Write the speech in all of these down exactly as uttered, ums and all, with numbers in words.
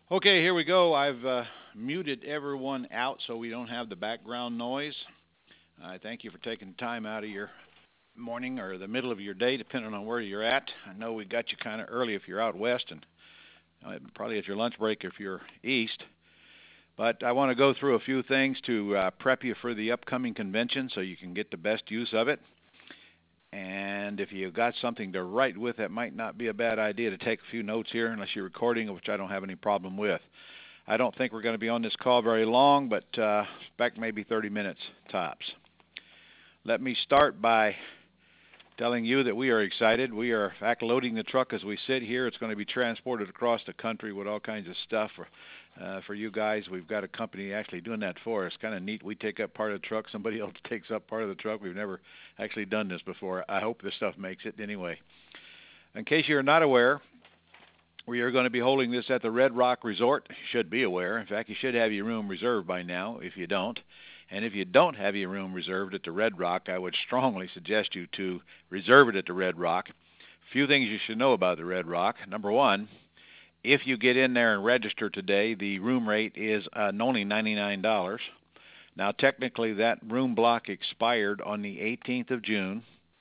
Okay, here we go. I've uh, muted everyone out so we don't have the background noise. I thank you for taking time out of your morning or the middle of your day, depending on where you're at. I know we got you kind of early if you're out west, and uh, probably at your lunch break if you're east. But I want to go through a few things to uh, prep you for the upcoming convention so you can get the best use of it. And if you've got something to write with, that might not be a bad idea to take a few notes here, unless you're recording, which I don't have any problem with. I don't think we're going to be on this call very long, but uh, expect maybe thirty minutes tops. Let me start by telling you that we are excited. We are, in fact, loading the truck as we sit here. It's going to be transported across the country with all kinds of stuff for, uh, for you guys. We've got a company actually doing that for us. Kind of neat. We take up part of the truck. Somebody else takes up part of the truck. We've never actually done this before. I hope this stuff makes it anyway. In case you're not aware, we are going to be holding this at the Red Rock Resort. You should be aware. In fact, you should have your room reserved by now if you don't. And if you don't have your room reserved at the Red Rock, I would strongly suggest you to reserve it at the Red Rock. A few things you should know about the Red Rock. Number one, if you get in there and register today, the room rate is uh, only ninety-nine dollars. Now, technically, that room block expired on the eighteenth of June.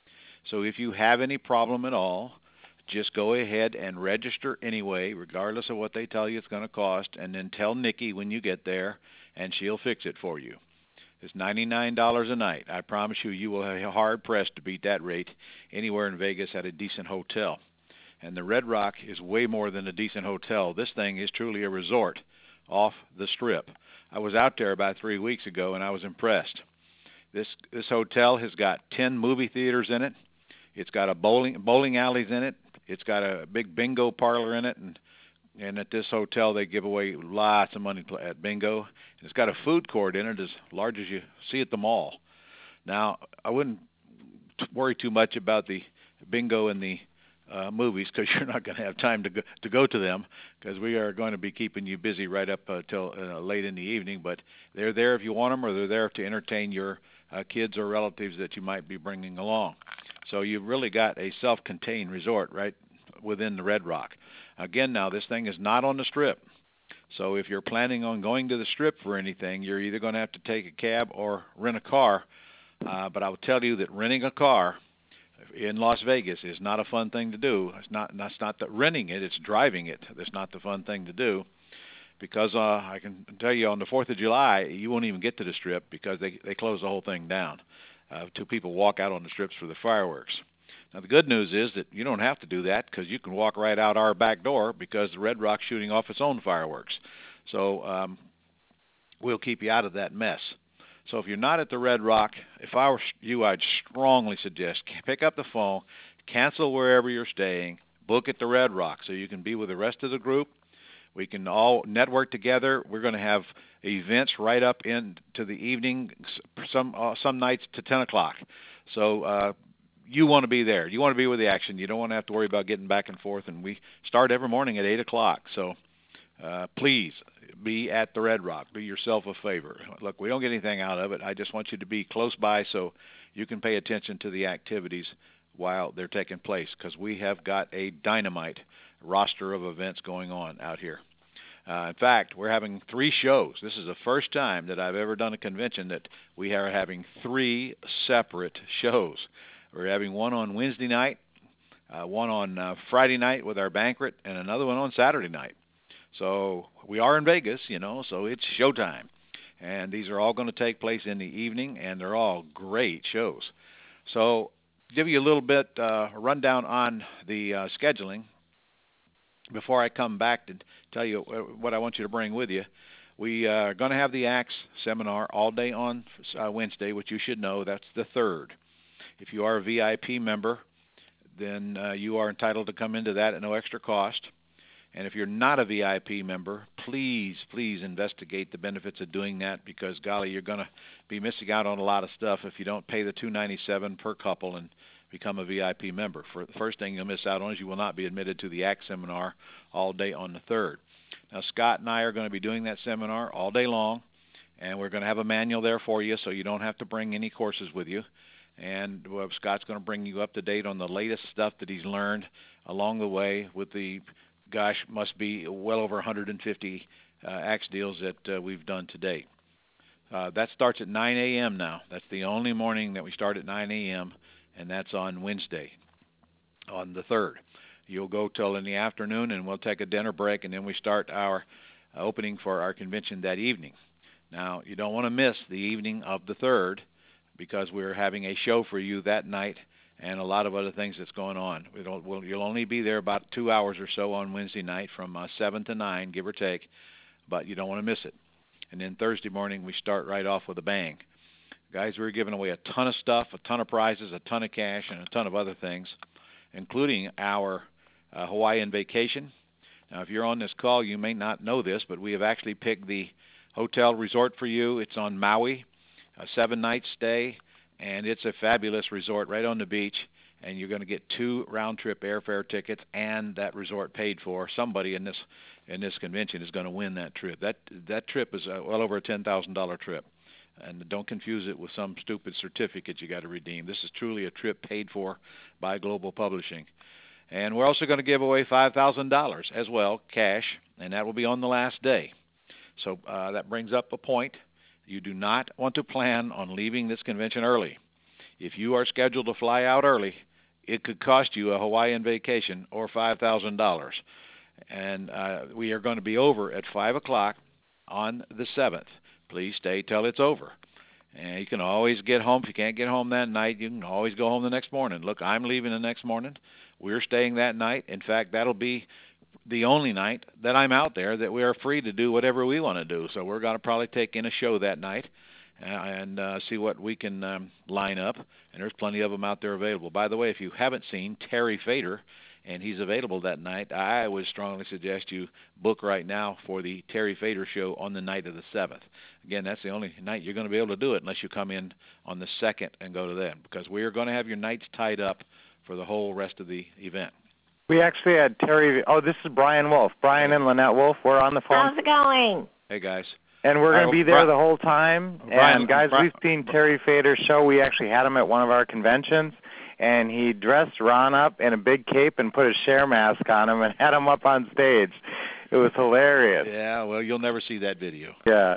So if you have any problem at all, just go ahead and register anyway, regardless of what they tell you it's going to cost, and then tell Nikki when you get there, and she'll fix it for you. It's ninety-nine dollars a night. I promise you, you will be hard-pressed to beat that rate anywhere in Vegas at a decent hotel. And the Red Rock is way more than a decent hotel. This thing is truly a resort off the Strip. I was out there about three weeks ago, and I was impressed. This this hotel has got ten movie theaters in it. It's got a bowling bowling alleys in it. It's got a big bingo parlor in it, and and at this hotel they give away lots of money at bingo. It's got a food court in it as large as you see at the mall. Now, I wouldn't worry too much about the bingo and the uh, movies, because you're not going to have time to go to go to them, because we are going to be keeping you busy right up uh, till uh, late in the evening. But they're there if you want them, or they're there to entertain your uh, kids or relatives that you might be bringing along. So you've really got a self-contained resort right within the Red Rock. Again, now, this thing is not on the Strip. So if you're planning on going to the Strip for anything, you're either going to have to take a cab or rent a car. Uh, but I will tell you that renting a car in Las Vegas is not a fun thing to do. It's not. That's not the renting it. It's driving it. That's not the fun thing to do. Because uh, I can tell you, on the Fourth of July, you won't even get to the Strip because they they close the whole thing down. Uh, two people walk out on the strips for the fireworks. Now, the good news is that you don't have to do that, because you can walk right out our back door, because the Red Rock's shooting off its own fireworks. So um, we'll keep you out of that mess. So if you're not at the Red Rock, if I were you, I'd strongly suggest pick up the phone, cancel wherever you're staying, book at the Red Rock so you can be with the rest of the group. We can all network together. We're going to have events right up into the evening, some uh, some nights to ten o'clock. So uh, you want to be there. You want to be with the action. You don't want to have to worry about getting back and forth. And we start every morning at eight o'clock. So uh, please be at the Red Rock. Do yourself a favor. Look, we don't get anything out of it. I just want you to be close by so you can pay attention to the activities while they're taking place, because we have got a dynamite roster of events going on out here. Uh, in fact, we're having three shows. This is the first time that I've ever done a convention that we are having three separate shows. We're having one on Wednesday night, uh, one on uh, Friday night with our banquet, and another one on Saturday night. So we are in Vegas, you know, so it's showtime. And these are all going to take place in the evening, and they're all great shows. So give you a little bit uh, rundown on the uh, scheduling before I come back to tell you what I want you to bring with you. We are going to have the A X seminar all day on uh, Wednesday, which you should know. That's the third. If you are a V I P member, then uh, you are entitled to come into that at no extra cost. And if you're not a V I P member, please, please investigate the benefits of doing that, because, golly, you're going to be missing out on a lot of stuff if you don't pay the two hundred ninety-seven dollars per couple and become a V I P member. For the first thing you'll miss out on is you will not be admitted to the A X seminar all day on the third. Now, Scott and I are going to be doing that seminar all day long, and we're going to have a manual there for you so you don't have to bring any courses with you. And well, Scott's going to bring you up to date on the latest stuff that he's learned along the way with the gosh, must be well over one hundred fifty uh, axe deals that uh, we've done to date. Uh, that starts at nine a.m. now. That's the only morning that we start at nine a.m., and that's on Wednesday, on the third. You'll go till in the afternoon, and we'll take a dinner break, and then we start our uh, opening for our convention that evening. Now, you don't want to miss the evening of the third, because we're having a show for you that night and a lot of other things that's going on. We don't, we'll, you'll only be there about two hours or so on Wednesday night from uh, seven to nine, give or take, but you don't want to miss it. And then Thursday morning, we start right off with a bang. Guys, we're giving away a ton of stuff, a ton of prizes, a ton of cash, and a ton of other things, including our uh, Hawaiian vacation. Now, if you're on this call, you may not know this, but we have actually picked the hotel resort for you. It's on Maui, a seven-night stay, and it's a fabulous resort right on the beach, and you're going to get two round-trip airfare tickets and that resort paid for. Somebody in this in this convention is going to win that trip. That that trip is uh, well over a ten thousand dollars trip, and don't confuse it with some stupid certificate you got to redeem. This is truly a trip paid for by Global Publishing. And we're also going to give away five thousand dollars as well, cash, and that will be on the last day. So uh, that brings up a point. You do not want to plan on leaving this convention early. If you are scheduled to fly out early, it could cost you a Hawaiian vacation or five thousand dollars. And uh, we are going to be over at five o'clock on the seventh. Please stay till it's over. And you can always get home. If you can't get home that night, you can always go home the next morning. Look, I'm leaving the next morning. We're staying that night. In fact, that'll be the only night that I'm out there that we are free to do whatever we want to do. So we're going to probably take in a show that night uh, and uh, see what we can um, line up. And there's plenty of them out there available. By the way, if you haven't seen Terry Fader, and he's available that night, I would strongly suggest you book right now for the Terry Fader show on the night of the seventh. Again, that's the only night you're going to be able to do it unless you come in on the second and go to that, because we are going to have your nights tied up for the whole rest of the event. We actually had Terry. Oh, this is Brian Wolf. Brian and Lynette Wolf. We're on the phone. How's it going? Hey, guys. And we're going to be there the whole time. Brian, and, guys, Brian, we've seen Terry Fader's show. We actually had him at one of our conventions. And he dressed Ron up in a big cape and put a share mask on him and had him up on stage. It was hilarious. Yeah, well, you'll never see that video. Yeah.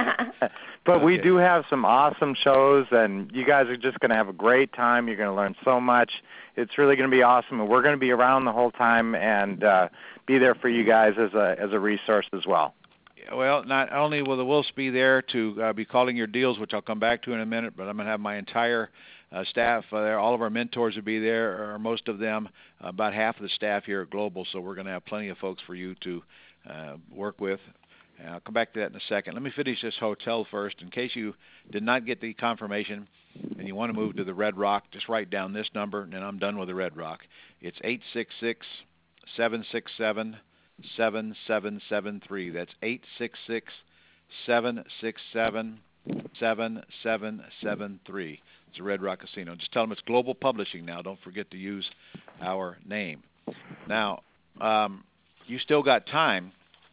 But okay. We do have some awesome shows, and you guys are just going to have a great time. You're going to learn so much. It's really going to be awesome, and we're going to be around the whole time and uh, be there for you guys as a as a resource as well. Well, not only will the Wolves be there to uh, be calling your deals, which I'll come back to in a minute, but I'm going to have my entire uh, staff uh, there. All of our mentors will be there, or most of them, uh, about half of the staff here at Global, so we're going to have plenty of folks for you to uh, work with. And I'll come back to that in a second. Let me finish this hotel first. In case you did not get the confirmation and you want to move to the Red Rock, just write down this number, and I'm done with the Red Rock. It's eight six six, seven six seven, seven seven seven three. That's eight six six, seven six seven, seven seven seven three. It's a Red Rock Casino. Just tell them it's Global Publishing now. Don't forget to use our name. Now, um, you still got time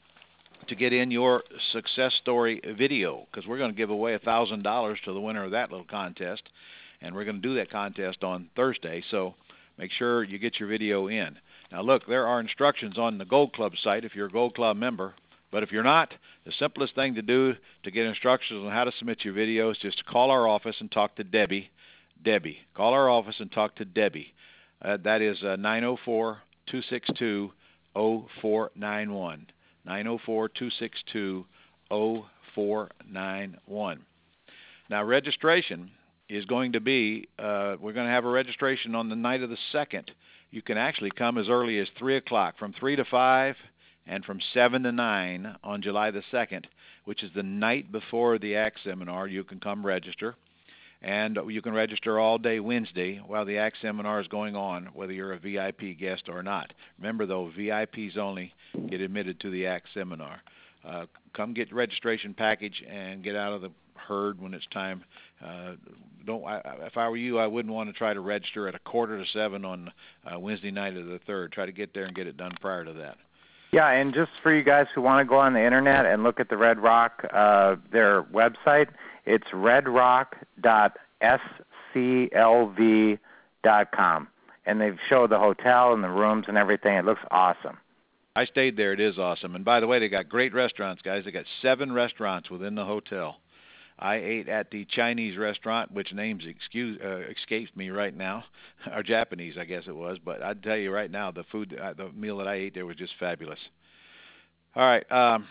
to get in your success story video, because we're going to give away one thousand dollars to the winner of that little contest, and we're going to do that contest on Thursday, so make sure you get your video in. Now, look, there are instructions on the Gold Club site if you're a Gold Club member, but if you're not, the simplest thing to do to get instructions on how to submit your video is just to call our office and talk to Debbie. Debbie. Call our office and talk to Debbie. Uh, that is uh, nine oh four, two six two, oh four nine one. nine oh four, two six two, oh four nine one. Now, registration is going to be, uh, we're going to have a registration on the night of the second. You can actually come as early as three o'clock, from three to five, and from seven to nine on July the second, which is the night before the A C T seminar. You can come register. And you can register all day Wednesday while the A C T seminar is going on, whether you're a V I P guest or not. Remember, though, V I Ps only get admitted to the A C T seminar. Uh, come get your registration package and get out of the herd when it's time. Uh, don't. I, if I were you, I wouldn't want to try to register at a quarter to seven on uh, Wednesday night of the third. Try to get there and get it done prior to that. Yeah, and just for you guys who want to go on the internet and look at the Red Rock, uh, their website, it's red rock dot s c l v dot com. And they've showed the hotel and the rooms and everything. It looks awesome. I stayed there. It is awesome. And by the way, they got great restaurants, guys. They got seven restaurants within the hotel. I ate at the Chinese restaurant, which names excuse uh, escapes me right now, or Japanese, I guess it was. But I'd tell you right now, the food, uh, the meal that I ate there was just fabulous. All right, um,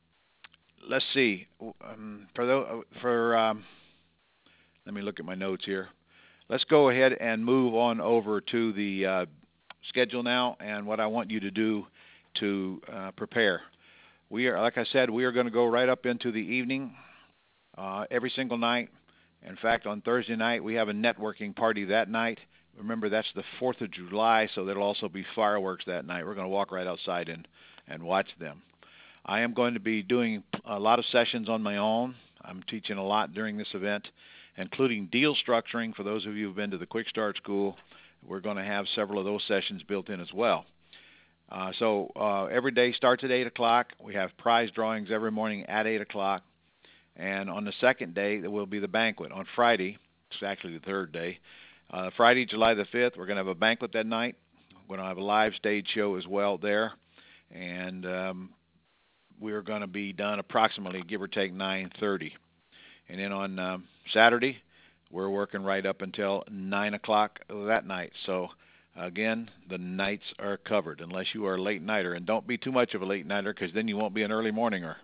let's see. Um, for the, for um, let me look at my notes here. Let's go ahead and move on over to the uh, schedule now, and what I want you to do to uh, prepare. We are, like I said, we are going to go right up into the evening. Uh, every single night. In fact, on Thursday night, we have a networking party that night. Remember, that's the fourth of July, so there will also be fireworks that night. We're going to walk right outside and, and watch them. I am going to be doing a lot of sessions on my own. I'm teaching a lot during this event, including deal structuring. For those of you who have been to the Quick Start School, we're going to have several of those sessions built in as well. Uh, so uh, every day starts at eight o'clock. We have prize drawings every morning at eight o'clock. And on the second day, there will be the banquet. On Friday, it's actually the third day, uh, Friday, July the fifth, we're going to have a banquet that night. We're going to have a live stage show as well there. And um, we're going to be done approximately, give or take, nine thirty. And then on um, Saturday, we're working right up until nine o'clock that night. So, again, the nights are covered unless you are a late nighter. And don't be too much of a late nighter, because then you won't be an early morninger.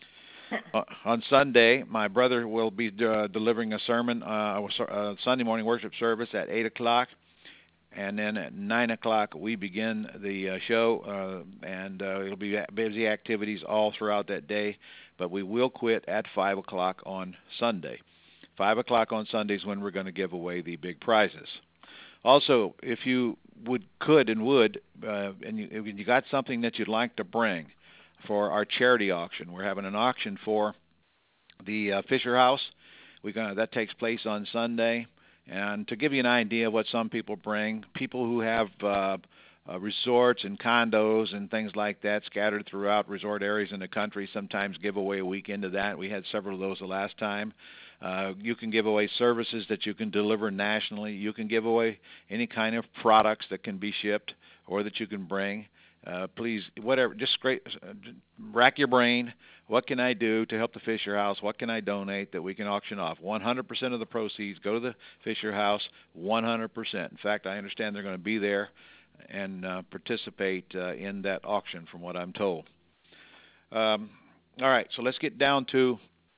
Uh, on Sunday, my brother will be uh, delivering a sermon, uh, a Sunday morning worship service at eight o'clock, and then at nine o'clock we begin the uh, show, uh, and uh, it'll be busy activities all throughout that day, but we will quit at five o'clock on Sunday. five o'clock on Sunday is when we're going to give away the big prizes. Also, if you would, could and would, uh, and you, if you got something that you'd like to bring for our charity auction. We're having an auction for the uh, Fisher House. We're gonna, that takes place on Sunday. And to give you an idea of what some people bring, people who have uh, uh, resorts and condos and things like that scattered throughout resort areas in the country sometimes give away a weekend of that. We had several of those the last time. Uh, you can give away services that you can deliver nationally. You can give away any kind of products that can be shipped or that you can bring. Uh, please, whatever, just scrape, uh, rack your brain. What can I do to help the Fisher House? What can I donate that we can auction off? one hundred percent of the proceeds go to the Fisher House, one hundred percent. In fact, I understand they're going to be there and uh, participate uh, in that auction from what I'm told. Um, all right, so let's get down to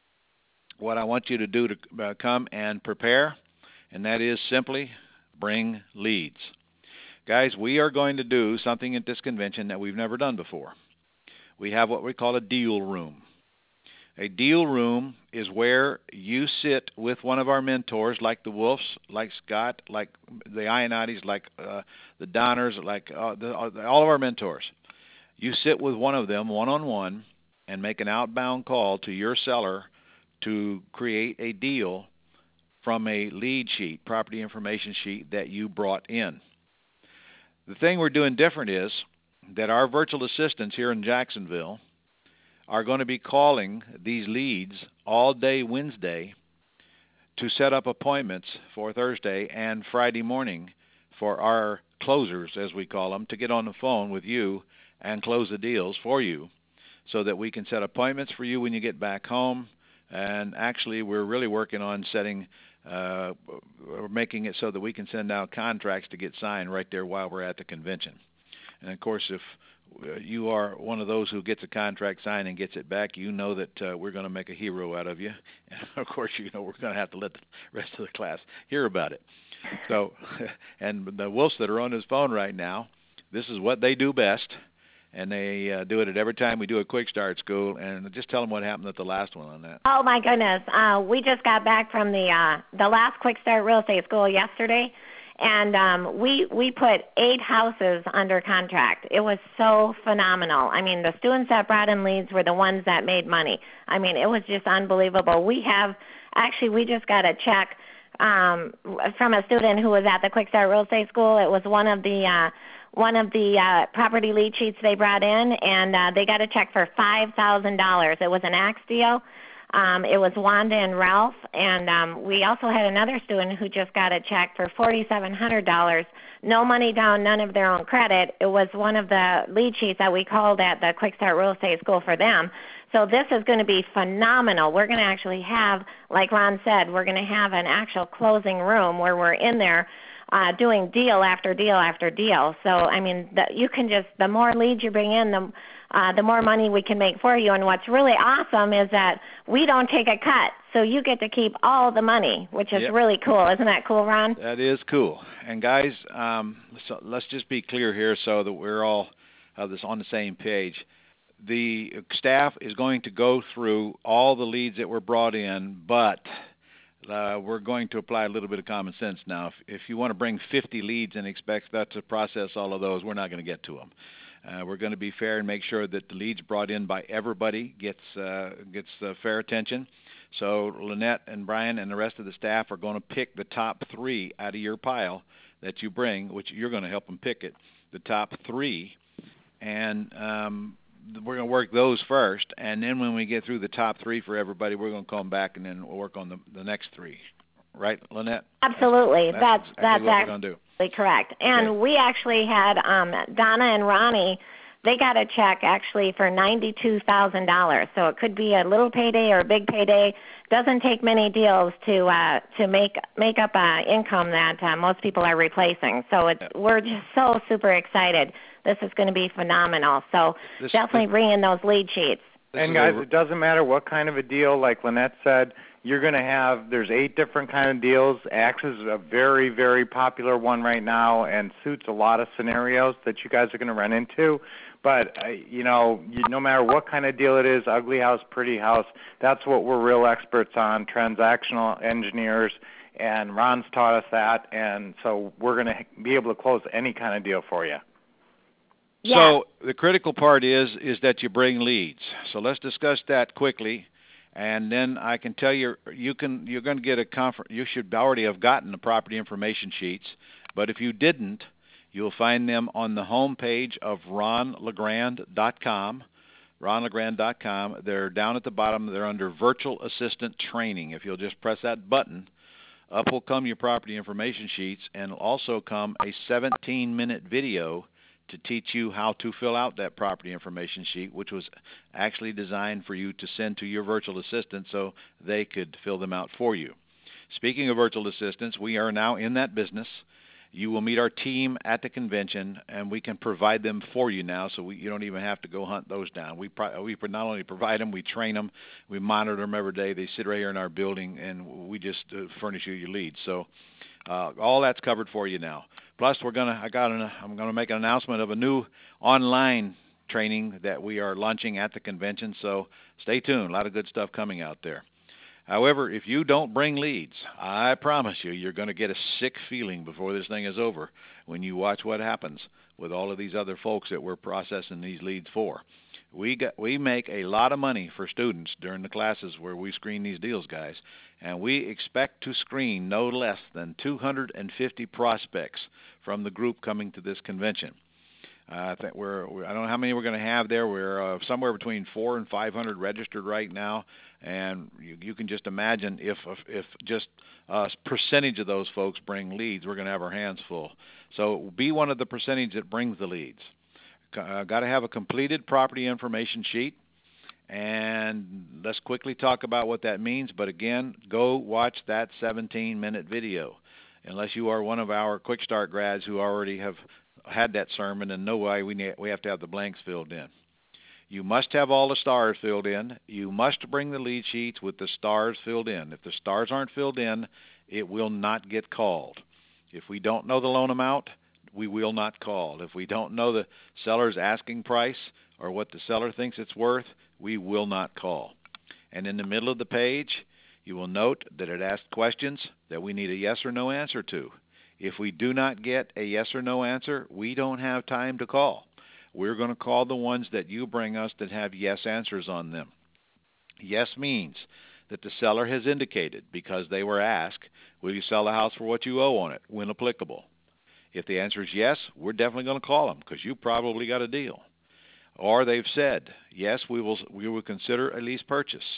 what I want you to do to uh, come and prepare, and that is simply bring leads. Guys, we are going to do something at this convention that we've never done before. We have what we call a deal room. A deal room is where you sit with one of our mentors, like the Wolfs, like Scott, like the Ionatis, like uh, the Donners, like uh, the, all of our mentors. You sit with one of them one-on-one and make an outbound call to your seller to create a deal from a lead sheet, property information sheet that you brought in. The thing we're doing different is that our virtual assistants here in Jacksonville are going to be calling these leads all day Wednesday to set up appointments for Thursday and Friday morning for our closers, as we call them, to get on the phone with you and close the deals for you so that we can set appointments for you when you get back home. And actually, we're really working on setting Uh, we're making it so that we can send out contracts to get signed right there while we're at the convention. And, of course, if you are one of those who gets a contract signed and gets it back, you know that uh, we're going to make a hero out of you. And, of course, you know we're going to have to let the rest of the class hear about it. So, and the Wolves that are on this phone right now, this is what they do best. And they uh, do it at every time we do a Quick Start School. And just tell them what happened at the last one on that. Oh, my goodness. Uh, we just got back from the uh, the last Quick Start Real Estate School yesterday, and um, we, we put eight houses under contract. It was so phenomenal. I mean, the students that brought in leads were the ones that made money. I mean, it was just unbelievable. We have – actually, we just got a check um, from a student who was at the Quick Start Real Estate School. It was one of the uh, – one of the uh, property lead sheets they brought in, and uh, they got a check for five thousand dollars. It was an axe deal. Um, it was Wanda and Ralph, and um, we also had another student who just got a check for four thousand seven hundred dollars. No money down, none of their own credit. It was one of the lead sheets that we called at the Quick Start Real Estate School for them. So this is going to be phenomenal. We're going to actually have, like Ron said, we're going to have an actual closing room where we're in there uh, doing deal after deal after deal. So, I mean, the, you can just, the more leads you bring in, the Uh, the more money we can make for you. And what's really awesome is that we don't take a cut, so you get to keep all the money, which is Yep. really cool. Isn't that cool, Ron? That is cool. And guys, um, so let's just be clear here so that we're all uh, this on the same page. The staff is going to go through all the leads that were brought in, but uh, we're going to apply a little bit of common sense now. If, if you want to bring fifty leads and expect that to process all of those, we're not going to get to them. Uh, we're going to be fair and make sure that the leads brought in by everybody gets uh, gets uh, fair attention. So Lynette and Brian and the rest of the staff are going to pick the top three out of your pile that you bring, which you're going to help them pick it, the top three, and um, we're going to work those first. And then when we get through the top three for everybody, we're going to come back and then we'll work on the, the next three. Right, Lynette? Absolutely. That's, That's exactly that's, what that's we're going to do. absolutely correct. And Okay. we actually had um, Donna and Ronnie. They got a check actually for ninety-two thousand dollars. So it could be a little payday or a big payday. Doesn't take many deals to uh, to make make up uh, income that uh, most people are replacing. So it's, we're just so super excited. This is going to be phenomenal. So This- definitely this- bring in those lead sheets. This And is guys, a- it doesn't matter what kind of a deal, like Lynette said, you're going to have, there's eight different kind of deals. Axis is a very, very popular one right now and suits a lot of scenarios that you guys are going to run into. But, uh, you know, you, no matter what kind of deal it is, ugly house, pretty house, that's what we're real experts on, transactional engineers, and Ron's taught us that, and so we're going to be able to close any kind of deal for you. Yeah. So the critical part is is that you bring leads. So let's discuss that quickly, and then I can tell you you can you're going to get a confer- you should already have gotten the property information sheets, but if you didn't, you'll find them on the home page of ron legrand dot com. ron legrand dot com. They're down at the bottom. They're under Virtual Assistant Training. If you'll just press that button, up will come your property information sheets, and will also come a seventeen minute video to teach you how to fill out that property information sheet, which was actually designed for you to send to your virtual assistant so they could fill them out for you. Speaking of virtual assistants, we are now in that business. You will meet our team at the convention, and we can provide them for you now, so we, you don't even have to go hunt those down. We, pro- we not only provide them, we train them, we monitor them every day. They sit right here in our building, and we just uh, furnish you your leads. So uh, all that's covered for you now. Plus, we're gonna I got an, I'm gonna make an announcement of a new online training that we are launching at the convention. So stay tuned. A lot of good stuff coming out there. However, if you don't bring leads, I promise you, you're going to get a sick feeling before this thing is over when you watch what happens with all of these other folks that we're processing these leads for. We got we make a lot of money for students during the classes where we screen these deals, guys, and we expect to screen no less than two hundred fifty prospects from the group coming to this convention. Uh, I think we're, we're I don't know how many we're going to have there. We're uh, somewhere between four and five hundred registered right now, and you, you can just imagine if if just a percentage of those folks bring leads, we're going to have our hands full. So be one of the percentage that brings the leads. Uh, got to have a completed property information sheet, and let's quickly talk about what that means. But again, go watch that seventeen minute video, unless you are one of our Quick Start grads who already have had that sermon and know why we need, we have to have the blanks filled in. You must have all the stars filled in. You must bring the lead sheets with the stars filled in. If the stars aren't filled in, it will not get called. If we don't know the loan amount, we will not call. If we don't know the seller's asking price or what the seller thinks it's worth, we will not call. And in the middle of the page, you will note that it asks questions that we need a yes or no answer to. If we do not get a yes or no answer, we don't have time to call. We're going to call the ones that you bring us that have yes answers on them. Yes means that the seller has indicated, because they were asked, will you sell the house for what you owe on it, when applicable? If the answer is yes, we're definitely going to call them because you probably got a deal. Or they've said, yes, we will we will consider a lease purchase.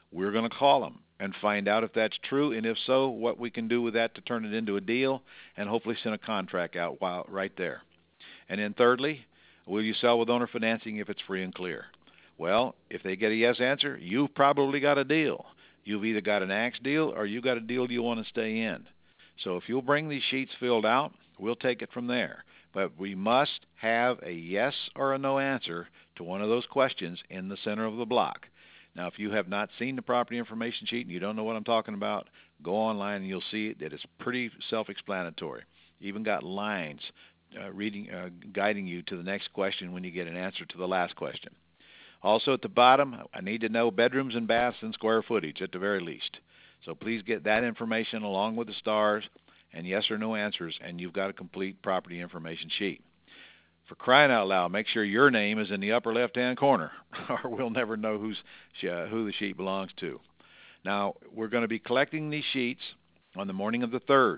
we're going to call them and find out if that's true, and if so, what we can do with that to turn it into a deal and hopefully send a contract out while right there. And then thirdly, will you sell with owner financing if it's free and clear? Well, if they get a yes answer, you've probably got a deal. You've either got an axe deal or you've got a deal you want to stay in. So if you'll bring these sheets filled out, we'll take it from there. But we must have a yes or a no answer to one of those questions in the center of the block. Now, if you have not seen the property information sheet and you don't know what I'm talking about, go online and you'll see it, that it's pretty self-explanatory. Even got lines uh, reading, uh, guiding you to the next question when you get an answer to the last question. Also at the bottom, I need to know bedrooms and baths and square footage at the very least. So please get that information along with the stars and yes or no answers, and you've got a complete property information sheet. For crying out loud, make sure your name is in the upper left-hand corner, or we'll never know who's, uh, who the sheet belongs to. Now, we're going to be collecting these sheets on the morning of the third.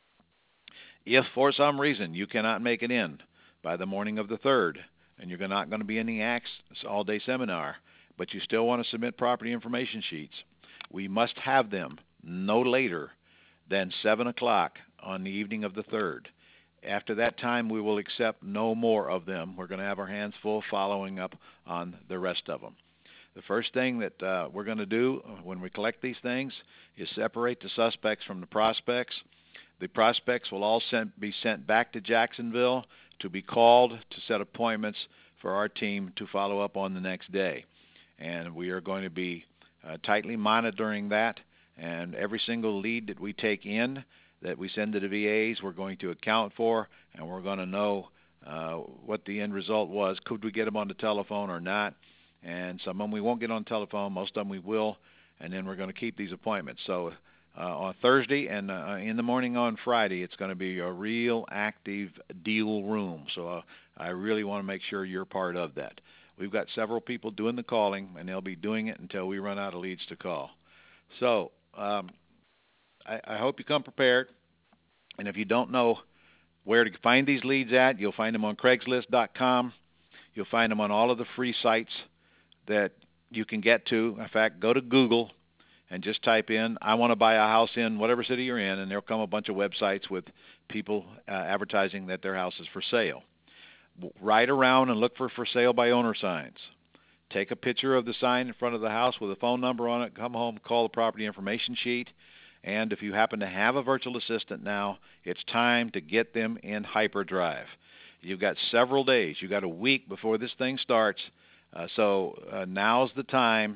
If for some reason you cannot make it in by the morning of the third, and you're not going to be in the A X all-day seminar, but you still want to submit property information sheets, we must have them no later than seven o'clock on the evening of the third. After that time, we will accept no more of them. We're going to have our hands full following up on the rest of them. The first thing that uh, we're going to do when we collect these things is separate the suspects from the prospects. The prospects will all sent, be sent back to Jacksonville to be called to set appointments for our team to follow up on the next day. And we are going to be uh, tightly monitoring that, and every single lead that we take in that we send to the V As, we're going to account for, and we're going to know uh, what the end result was. Could we get them on the telephone or not? And some of them we won't get on the telephone, most of them we will, and then we're going to keep these appointments. So uh, on Thursday and uh, in the morning on Friday, it's going to be a real active deal room. So uh, I really want to make sure you're part of that. We've got several people doing the calling, and they'll be doing it until we run out of leads to call. So um, I, I hope you come prepared, and if you don't know where to find these leads at, you'll find them on Craigslist dot com. You'll find them on all of the free sites that you can get to. In fact, go to Google and just type in, I want to buy a house in whatever city you're in, and there'll come a bunch of websites with people uh, advertising that their house is for sale. Ride around and look for for sale by owner signs. Take a picture of the sign in front of the house with a phone number on it. Come home, call the property information sheet. And if you happen to have a virtual assistant now, it's time to get them in hyperdrive. You've got several days. You've got a week before this thing starts. Uh, so uh, now's the time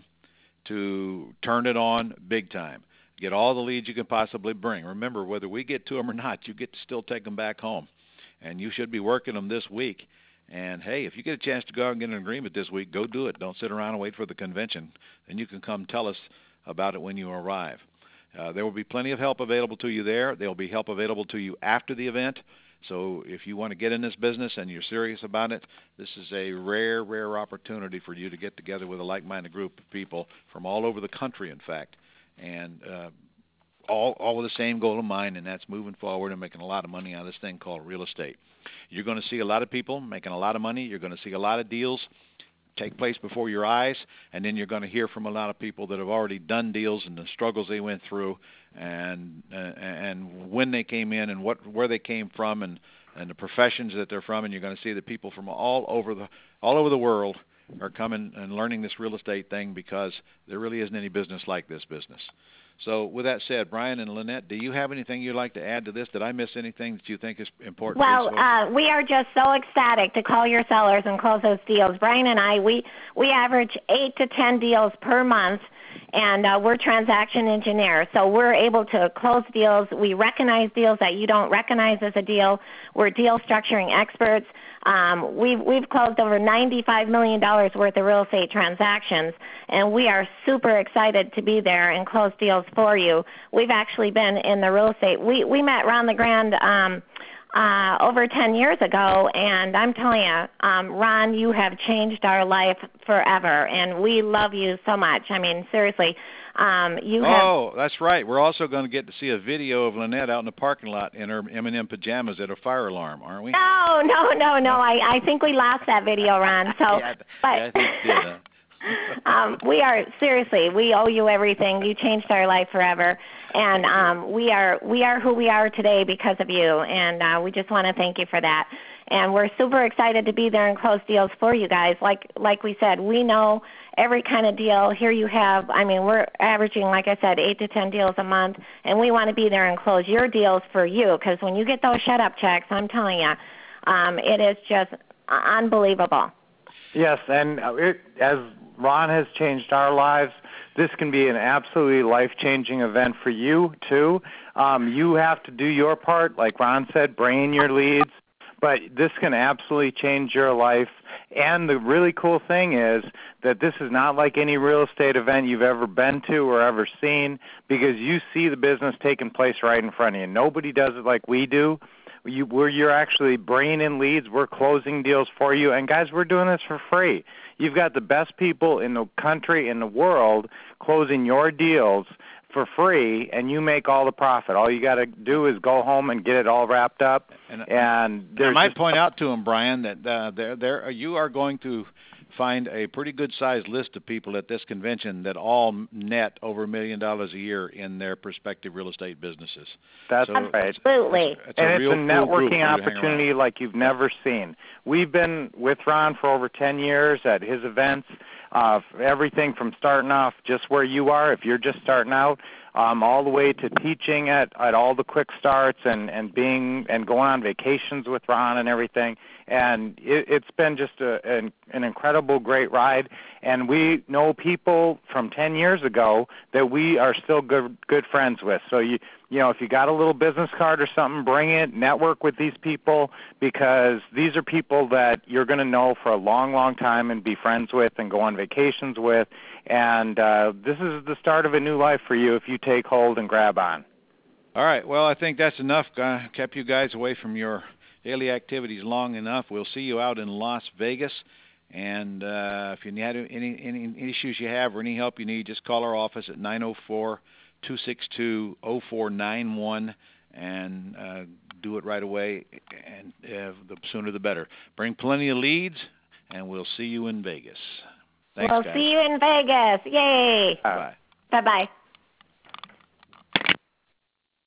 to turn it on big time. Get all the leads you can possibly bring. Remember, whether we get to them or not, you get to still take them back home. And you should be working them this week. And, hey, if you get a chance to go out and get an agreement this week, go do it. Don't sit around and wait for the convention. Then you can come tell us about it when you arrive. Uh, there will be plenty of help available to you there. There will be help available to you after the event. So if you want to get in this business and you're serious about it, this is a rare, rare opportunity for you to get together with a like-minded group of people from all over the country, in fact, and uh, all, all with the same goal in mind, and that's moving forward and making a lot of money out of this thing called real estate. You're going to see a lot of people making a lot of money. You're going to see a lot of deals take place before your eyes, and then you're going to hear from a lot of people that have already done deals and the struggles they went through, and uh, and when they came in and what where they came from, and, and the professions that they're from, and you're going to see that people from all over the all over the world are coming and learning this real estate thing, because there really isn't any business like this business. So with that said, Brian and Lynette, do you have anything you'd like to add to this? Did I miss anything that you think is important? Well, uh, we are just so ecstatic to call your sellers and close those deals. Brian and I, we, we average eight to ten deals per month, and uh, we're transaction engineers. So we're able to close deals. We recognize deals that you don't recognize as a deal. We're deal structuring experts. Um, we've, we've closed over ninety-five million dollars worth of real estate transactions, and we are super excited to be there and close deals for you. We've actually been in the real estate. We, we met Ron LeGrand um, uh, over ten years ago, and I'm telling you, um, Ron, you have changed our life forever, and we love you so much. I mean, seriously. Um, you have oh, that's right. We're also going to get to see a video of Lynette out in the parking lot in her M and M pajamas at a fire alarm, aren't we? No, no, no, no. I, I think we lost that video, Ron. So, yeah, but, yeah, I think we did. Huh? um, we are seriously. We owe you everything. You changed our life forever, and um, we are we are who we are today because of you. And uh, we just want to thank you for that. And we're super excited to be there and close deals for you guys. Like like we said, we know every kind of deal. Here you have. I mean, we're averaging, like I said, eight to ten deals a month, and we want to be there and close your deals for you. Because when you get those shut-up checks, I'm telling you, um, it is just unbelievable. Yes, and it, as Ron has changed our lives, this can be an absolutely life-changing event for you, too. Um, you have to do your part, like Ron said, bring in your leads, but this can absolutely change your life. And the really cool thing is that this is not like any real estate event you've ever been to or ever seen, because you see the business taking place right in front of you. Nobody does it like we do. You, where you're actually bringing in leads, we're closing deals for you. And, guys, we're doing this for free. You've got the best people in the country, in the world, closing your deals for free, and you make all the profit. All you got to do is go home and get it all wrapped up. And, and I might point out to them, Brian, that uh, there, there, you are going to find a pretty good-sized list of people at this convention that all net over a million dollars a year in their prospective real estate businesses. That's so right. It's, Absolutely. it's, it's and a it's real a cool networking opportunity like you've never seen. We've been with Ron for over ten years at his events, uh, everything from starting off just where you are, if you're just starting out, um, all the way to teaching at, at all the quick starts and, and being and going on vacations with Ron and everything. And it, it's been just a, an, an incredible, great ride. And we know people from ten years ago that we are still good good friends with. So, you you know, if you got a little business card or something, bring it, network with these people, because these are people that you're going to know for a long, long time and be friends with and go on vacations with. And uh, this is the start of a new life for you if you take hold and grab on. All right. Well, I think that's enough. Uh, kept you guys away from your daily activities long enough. We'll see you out in Las Vegas. And uh, if you had any, any, any issues you have or any help you need, just call our office at nine oh four, two six two, oh four nine one and uh, do it right away. And uh, the sooner the better. Bring plenty of leads, and we'll see you in Vegas. Thanks, we'll guys. see you in Vegas. Yay. Bye. Bye-bye.